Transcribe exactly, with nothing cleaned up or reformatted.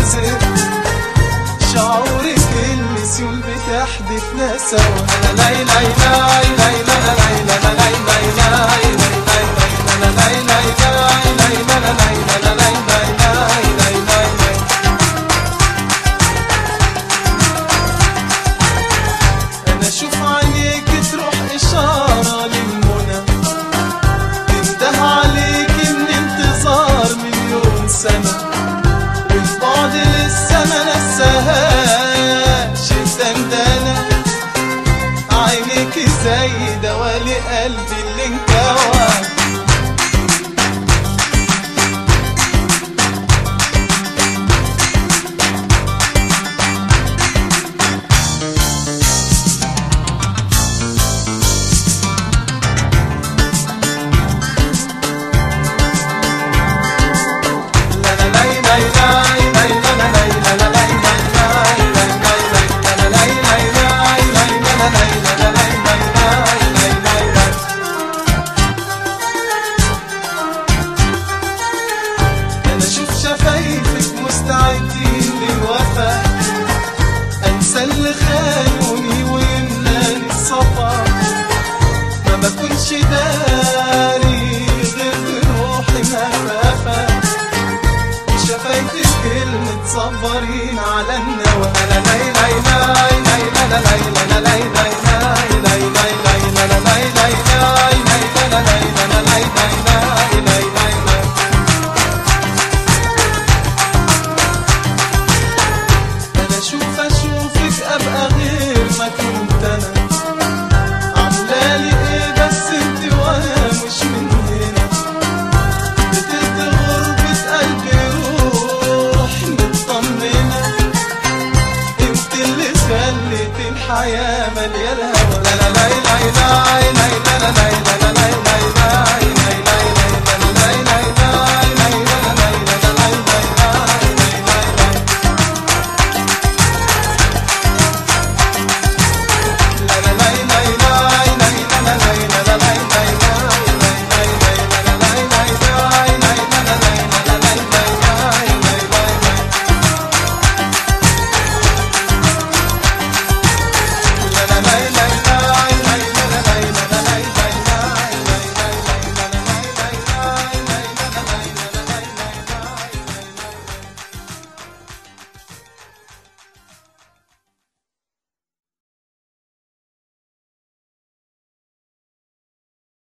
سر شعورك النسيون بتحدفنا سوا. لا لا لا لا لا لا لا لا انا اشوف عينيك تروح اشاره للمنى تنده عليك ان انتظار مليون سنه والبعد لسه ما نساهاش الدندنه عينيك زي دوالي قلبي اللي انكوى. مستعدين للوفا انسى اللي خانوني ويملاني الصفا ما بكونش داري غير بروحي مهفافة شفايفك كلمة صبرين على النوى. لا لا لا لا لا لا لا لا لا ابقى غير ما كنت انا عاملالي ايه بس انت وانا مش من هنا بتلت غربة قلبي روح مطمنة انت اللي خليت الحياة مليانة هوا. لا لا لا لا